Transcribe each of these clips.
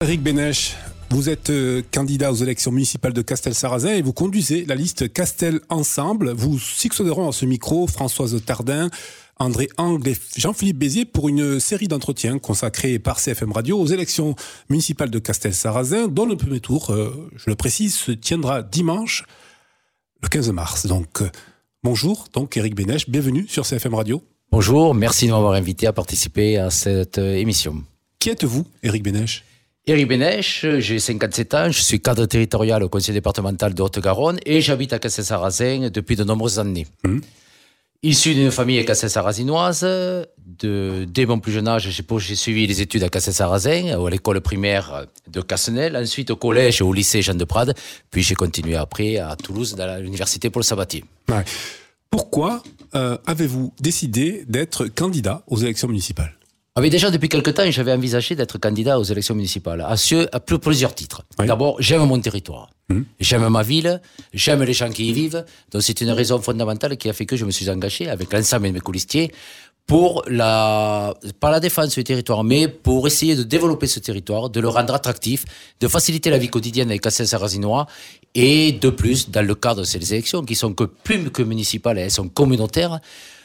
Eric Bénèche, vous êtes candidat aux élections municipales de Castel-Sarrazin et vous conduisez la liste Castel Ensemble. Vous succéderont à ce micro Françoise Tardin, André Angle et Jean-Philippe Bézier pour une série d'entretiens consacrés par CFM Radio aux élections municipales de Castel-Sarrazin, dont le premier tour, je le précise, se tiendra dimanche, le 15 mars. Donc, bonjour, Eric Bénèche, bienvenue sur CFM Radio. Bonjour, merci de m'avoir invité à participer à cette émission. Qui êtes-vous, Eric Bénèche ? Eric Bénèche, j'ai 57 ans, je suis cadre territorial au conseil départemental de Haute-Garonne et j'habite à Castel-Sarrazin depuis de nombreuses années. Issu d'une famille castel-sarrazinoise, dès mon plus jeune âge, j'ai suivi les études à Castel-Sarrazin, à l'école primaire de Cassenel, ensuite au collège et au lycée Jean de Prade, puis j'ai continué après à Toulouse, dans l'université Paul Sabatier. Ouais. Pourquoi avez-vous décidé d'être candidat aux élections municipales ? Déjà depuis quelque temps, j'avais envisagé d'être candidat aux élections municipales, à plusieurs titres. Oui. D'abord, j'aime mon territoire, j'aime ma ville, j'aime les gens qui y vivent, donc c'est une raison fondamentale qui a fait que je me suis engagé avec l'ensemble de mes colistiers pour pas la défense du territoire, mais pour essayer de développer ce territoire, de le rendre attractif, de faciliter la vie quotidienne des Castel-Sarrazinois, et de plus, dans le cadre de ces élections, qui sont plus que municipales, elles sont communautaires,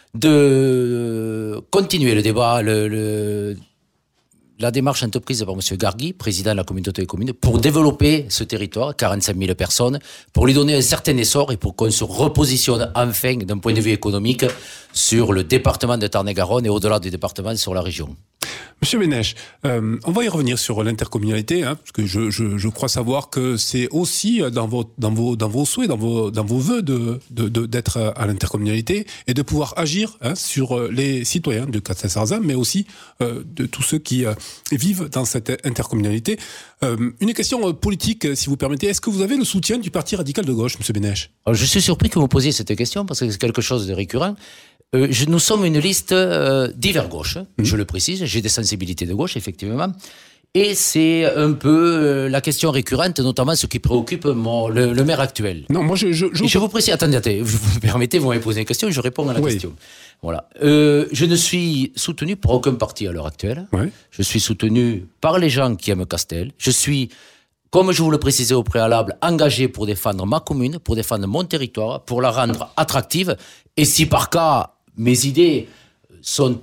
de continuer le débat, la démarche entreprise par M. Gargui, président de la communauté des communes, pour développer ce territoire, 45 000 personnes, pour lui donner un certain essor et pour qu'on se repositionne enfin d'un point de vue économique sur le département de Tarn-et-Garonne et au-delà du département sur la région. Monsieur Bénèche, on va y revenir sur l'intercommunalité, parce que je crois savoir que c'est aussi dans vos souhaits, dans vos vœux d'être à l'intercommunalité et de pouvoir agir sur les citoyens de Castel-Sarrazin, mais aussi de tous ceux qui vivent dans cette intercommunalité. Une question politique, si vous permettez. Est-ce que vous avez le soutien du Parti radical de gauche, monsieur Bénèche ? Alors, je suis surpris que vous posiez cette question parce que c'est quelque chose de récurrent. Nous sommes une liste divers gauche, je le précise, j'ai des sensibilités de gauche, effectivement, et c'est un peu la question récurrente, notamment ce qui préoccupe le maire actuel. Non, moi je vous précise, attendez, vous me permettez, vous m'avez posé une question, je réponds à la question. Voilà. Je ne suis soutenu par aucun parti à l'heure actuelle, je suis soutenu par les gens qui aiment Castel, je suis, comme je vous le précisais au préalable, engagé pour défendre ma commune, pour défendre mon territoire, pour la rendre attractive, et si par cas mes idées sont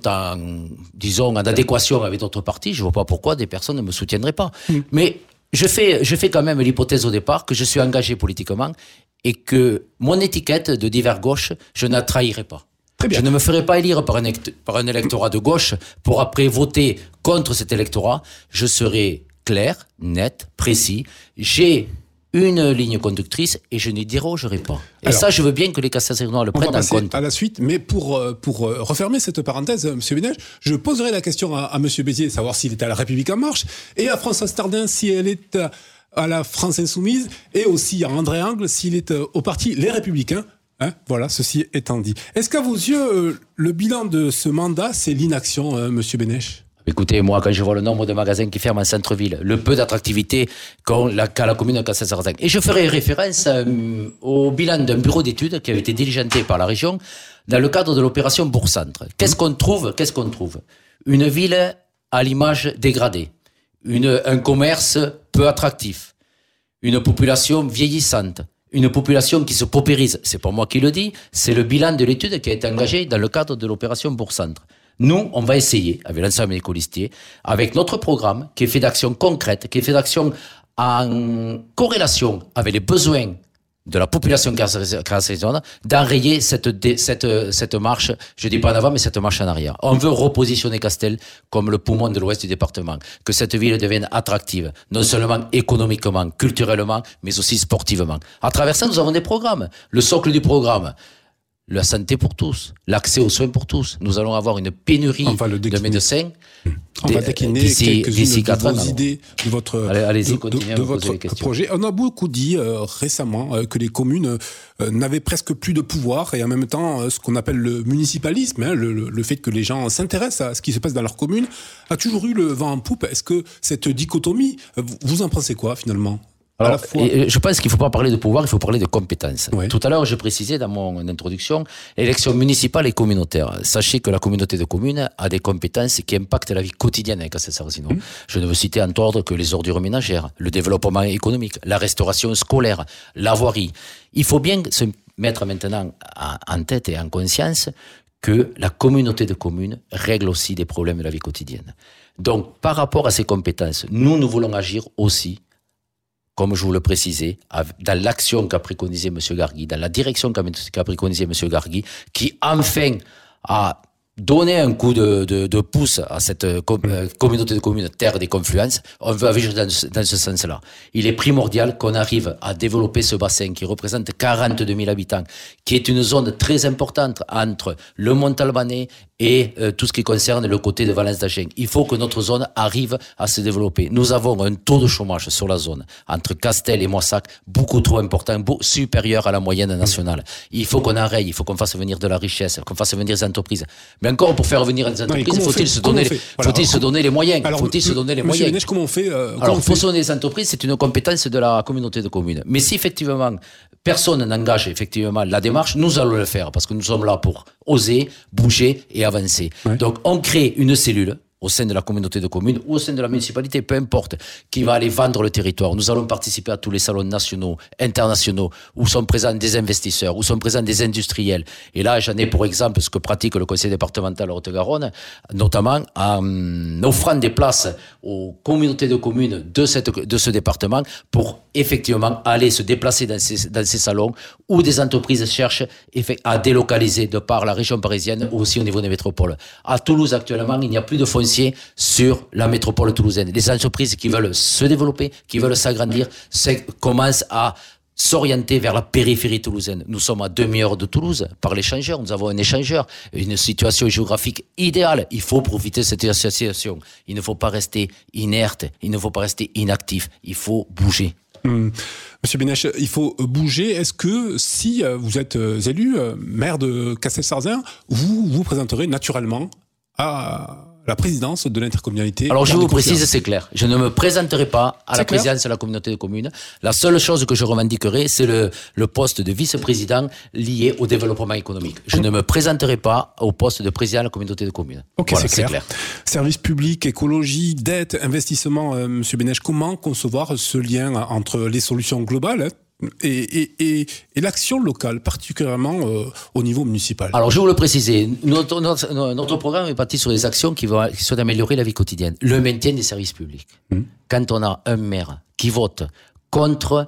en adéquation avec d'autres partis, je ne vois pas pourquoi des personnes ne me soutiendraient pas. Mais je fais quand même l'hypothèse au départ que je suis engagé politiquement et que mon étiquette de divers gauche, je ne la trahirai pas. Je ne me ferai pas élire par un électorat de gauche pour après voter contre cet électorat. Je serai clair, net, précis. J'ai une ligne conductrice et je n'y dérogerai pas. Et alors, ça, je veux bien que les Castel-Sarrazinois le prennent en compte. On va passer à la suite, mais pour refermer cette parenthèse, M. Bénèche, je poserai la question à M. Bézier, savoir s'il est à la République En Marche, et à Françoise Tardin, si elle est à la France Insoumise, et aussi à André Angle, s'il est au parti Les Républicains. Voilà, ceci étant dit. Est-ce qu'à vos yeux, le bilan de ce mandat, c'est l'inaction, M. Bénèche ? Écoutez, moi, quand je vois le nombre de magasins qui ferment en centre-ville, le peu d'attractivité qu'a la commune de Castel-Sarrazin, et je ferai référence au bilan d'un bureau d'études qui avait été diligenté par la région dans le cadre de l'opération Bourg-Centre. Qu'est-ce qu'on trouve ? Une ville à l'image dégradée, un commerce peu attractif, une population vieillissante, une population qui se paupérise. C'est pas moi qui le dis, c'est le bilan de l'étude qui a été engagé dans le cadre de l'opération Bourg-Centre. Nous, on va essayer, avec l'ensemble des colistiers, avec notre programme, qui est fait d'actions concrètes, qui est fait d'actions en corrélation avec les besoins de la population castelnaudane, d'enrayer cette marche, je dis pas en avant, mais cette marche en arrière. On veut repositionner Castel comme le poumon de l'ouest du département, que cette ville devienne attractive, non seulement économiquement, culturellement, mais aussi sportivement. À travers ça, nous avons des programmes. Le socle du programme, la santé pour tous, l'accès aux soins pour tous. Nous allons avoir une pénurie de médecins. On va décliner quelques-unes de vos idées de votre, de votre projet. On a beaucoup dit récemment que les communes n'avaient presque plus de pouvoir et en même temps ce qu'on appelle le municipalisme, le fait que les gens s'intéressent à ce qui se passe dans leur commune, a toujours eu le vent en poupe. Est-ce que cette dichotomie, vous en pensez quoi finalement ? Alors, je pense qu'il ne faut pas parler de pouvoir, il faut parler de compétences. Ouais. Tout à l'heure, je précisais dans mon introduction, l'élection municipale et communautaire. Sachez que la communauté de communes a des compétences qui impactent la vie quotidienne avec Castelsarazino. Je ne veux citer en ordre que les ordures ménagères, le développement économique, la restauration scolaire, la voirie. Il faut bien se mettre maintenant en tête et en conscience que la communauté de communes règle aussi des problèmes de la vie quotidienne. Donc, par rapport à ces compétences, nous voulons agir aussi, comme je vous le précisais, dans l'action qu'a préconisé M. Gargui, dans la direction qu'a préconisé M. Gargui, qui enfin a donné un coup de pouce à cette communauté de communes Terre des Confluences. On veut agir dans ce sens-là. Il est primordial qu'on arrive à développer ce bassin qui représente 42 000 habitants, qui est une zone très importante entre le Montalbanais et tout ce qui concerne le côté de Valence d'Agen. Il faut que notre zone arrive à se développer. Nous avons un taux de chômage sur la zone, entre Castel et Moissac, beaucoup trop important, supérieur à la moyenne nationale. Il faut qu'on arrête, il faut qu'on fasse venir de la richesse, qu'on fasse venir des entreprises. Mais encore, pour faire venir des entreprises, faut-il se donner les moyens? Faut-il se donner les moyens? Bénèche, comment on fait Alors, faut se donner des entreprises, c'est une compétence de la communauté de communes. Mais si effectivement, personne n'engage effectivement la démarche, nous allons le faire, parce que nous sommes là pour oser, bouger et avancer. Ouais. Donc, on crée une cellule au sein de la communauté de communes ou au sein de la municipalité, peu importe, qui va aller vendre le territoire. Nous allons participer à tous les salons nationaux, internationaux, où sont présents des investisseurs, où sont présents des industriels. Et là, j'en ai pour exemple ce que pratique le conseil départemental Haute-Garonne, notamment en offrant des places aux communautés de communes de ce département pour effectivement aller se déplacer dans ces salons où des entreprises cherchent à délocaliser de par la région parisienne ou aussi au niveau des métropoles. À Toulouse, actuellement, il n'y a plus de foncier sur la métropole toulousaine. Les entreprises qui veulent se développer, qui veulent s'agrandir, commencent à s'orienter vers la périphérie toulousaine. Nous sommes à 2 heures de Toulouse par l'échangeur. Nous avons un échangeur, une situation géographique idéale. Il faut profiter de cette situation. Il ne faut pas rester inerte, il ne faut pas rester inactif. Il faut bouger. Monsieur Bénèche, il faut bouger. Est-ce que si vous êtes élu maire de Castelsarrasin, vous vous présenterez naturellement à la présidence de l'intercommunalité? Alors je vous précise, c'est clair. Je ne me présenterai pas à la présidence de la communauté de communes. La seule chose que je revendiquerai, c'est le poste de vice-président lié au développement économique. Je ne me présenterai pas au poste de président de la communauté de communes. Ok, voilà, c'est clair. Service public, écologie, dette, investissement, Monsieur Bénèche, comment concevoir ce lien entre les solutions globales et l'action locale, particulièrement au niveau municipal? Alors, je vais vous le préciser. Notre programme est parti sur des actions qui sont d'améliorer la vie quotidienne. Le maintien des services publics. Quand on a un maire qui vote contre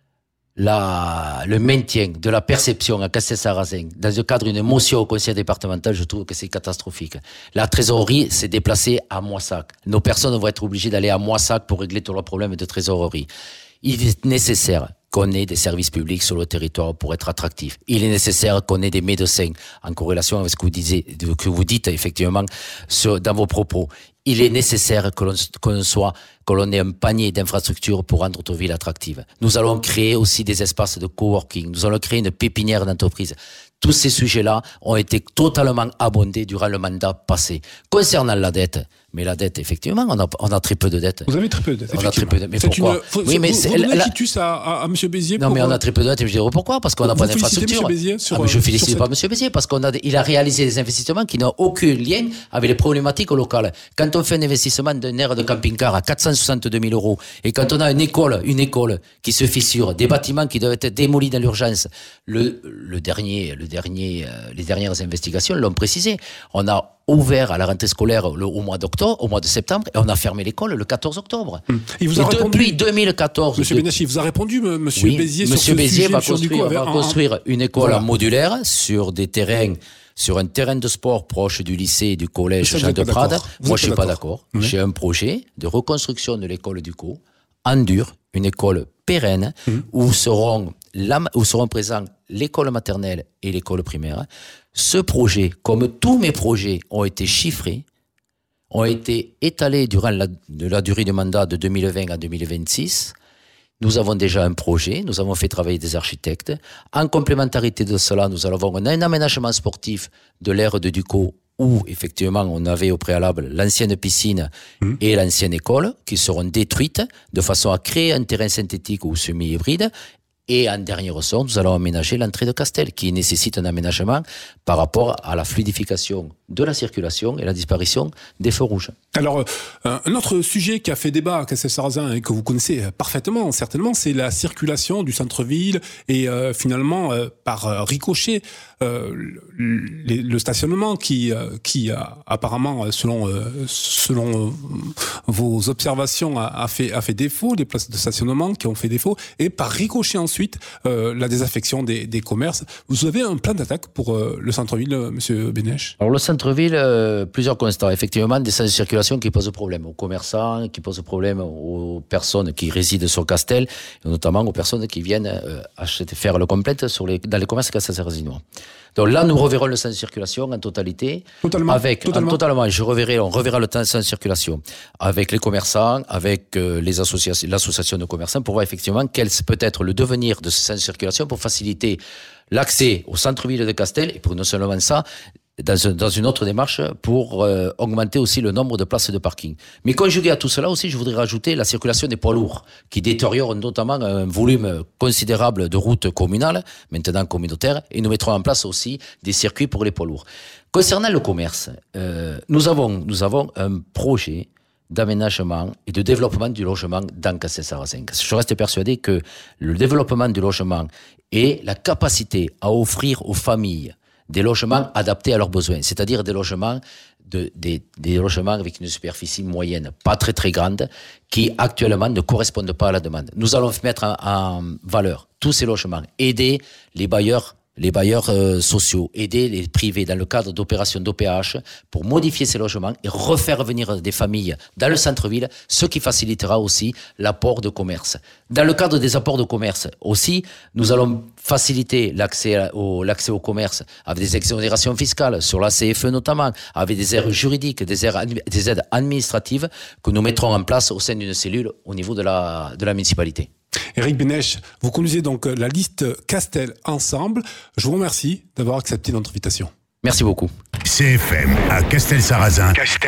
le maintien de la perception à Castelsarrasin dans le cadre d'une motion au conseil départemental, je trouve que c'est catastrophique. La trésorerie s'est déplacée à Moissac. Nos personnes vont être obligées d'aller à Moissac pour régler tous leurs problèmes de trésorerie. Il est nécessaire qu'on ait des services publics sur le territoire pour être attractif. Il est nécessaire qu'on ait des médecins, en corrélation avec ce que vous dites effectivement dans vos propos. Il est nécessaire que l'on ait un panier d'infrastructures pour rendre notre ville attractive. Nous allons créer aussi des espaces de coworking. Nous allons créer une pépinière d'entreprise. Tous ces sujets-là ont été totalement abondés durant le mandat passé. Concernant la dette, mais la dette, effectivement, on a très peu de dettes. Vous avez très peu de dettes. On a très peu de dettes. Mais pourquoi? Oui, mais vous donnez quitus à M. Béziers. Non, mais on a très peu de dettes. Et je dirais pourquoi? Parce qu'on n'a pas d'infrastructure. Je félicite pas M. Béziers parce il a réalisé des investissements qui n'ont aucun lien avec les problématiques locales. Quand on fait un investissement d'un aire de camping-car à 462 000 euros et quand on a une école qui se fissure, des bâtiments qui doivent être démolis dans l'urgence, les dernières investigations l'ont précisé. On a ouvert à la rentrée scolaire au mois de septembre, et on a fermé l'école le 14 octobre. Il vous a répondu, depuis 2014. Monsieur Bénèche, il vous a répondu, Monsieur Béziers, sur ce Béziers sujet. va construire une école en modulaire sur un terrain de sport proche du lycée et du collège Jacques de Prade. Moi, je suis pas d'accord. J'ai un projet de reconstruction de l'école du Caux en dur, une école pérenne où seront présents l'école maternelle et l'école primaire. Ce projet, comme tous mes projets, ont été chiffrés, ont été étalés durant la durée du mandat de 2020 à 2026. Nous avons déjà un projet, nous avons fait travailler des architectes. En complémentarité de cela, nous avons un aménagement sportif de l'aire de Ducos où effectivement on avait au préalable l'ancienne piscine et l'ancienne école qui seront détruites de façon à créer un terrain synthétique ou semi-hybride. Et en dernier ressort, nous allons aménager l'entrée de Castel, qui nécessite un aménagement par rapport à la fluidification de la circulation et la disparition des feux rouges. Alors, un autre sujet qui a fait débat à Castel-Sarrazin et que vous connaissez parfaitement, certainement, c'est la circulation du centre-ville et finalement, par ricochet, le stationnement qui apparemment, selon vos observations, a fait défaut, les places de stationnement qui ont fait défaut, et par ricochet ensuite, la désaffection des commerces. Vous avez un plan d'attaque pour le centre-ville, Monsieur Bénèche? Alors, le centre-ville, plusieurs constats. Effectivement, des sens de circulation qui posent problème aux commerçants, qui posent problème aux personnes qui résident sur Castel, et notamment aux personnes qui viennent faire le complète dans les commerces castelsarazinois. Donc là, nous reverrons le sens de circulation en totalité. Totalement. On reverra le sens de circulation avec les commerçants, avec l'association de commerçants pour voir effectivement quel peut être le devenir de ce sens de circulation pour faciliter l'accès au centre-ville de Castel et pour non seulement ça, dans une autre démarche pour augmenter aussi le nombre de places de parking. Mais conjugué à tout cela aussi, je voudrais rajouter la circulation des poids lourds qui détériorent notamment un volume considérable de routes communales, maintenant communautaires, et nous mettrons en place aussi des circuits pour les poids lourds. Concernant le commerce, nous avons un projet d'aménagement et de développement du logement dans Castel-Sarrazin. Je reste persuadé que le développement du logement et la capacité à offrir aux familles des logements adaptés à leurs besoins, c'est-à-dire des logements des logements avec une superficie moyenne, pas très très grande, qui actuellement ne correspondent pas à la demande. Nous allons mettre en valeur tous ces logements, aider les bailleurs sociaux, aider les privés dans le cadre d'opérations d'OPH pour modifier ces logements et refaire venir des familles dans le centre-ville, ce qui facilitera aussi l'apport de commerce. Dans le cadre des apports de commerce aussi, nous allons faciliter l'accès au commerce avec des exonérations fiscales sur la CFE notamment, avec des aides juridiques, des aides administratives que nous mettrons en place au sein d'une cellule au niveau de la municipalité. Éric Bénèche, vous conduisez donc la liste Castel Ensemble. Je vous remercie d'avoir accepté notre invitation. Merci beaucoup. CFM à Castel-Sarrazin.